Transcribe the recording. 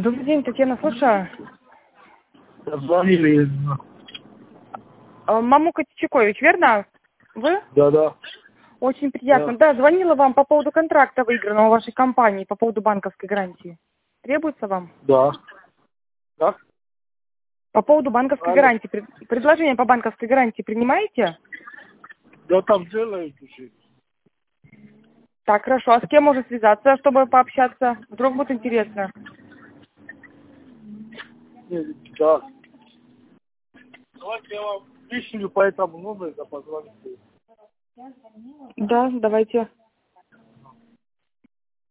Добрый день, Татьяна, слушаю. Звонили. Мамука Чичикович, верно? Вы? Да. Очень приятно. Да, звонила вам по поводу контракта выигранного в вашей компании, по поводу банковской гарантии. Требуется вам? Да. Как? По поводу банковской Алло. гарантии. Предложение по банковской гарантии принимаете? Да там делают уже. Так, хорошо. А с кем можно связаться, чтобы пообщаться? Вдруг будет интересно. Да. Давайте я вам пришлю по этому номеру, позвоните. Да, давайте.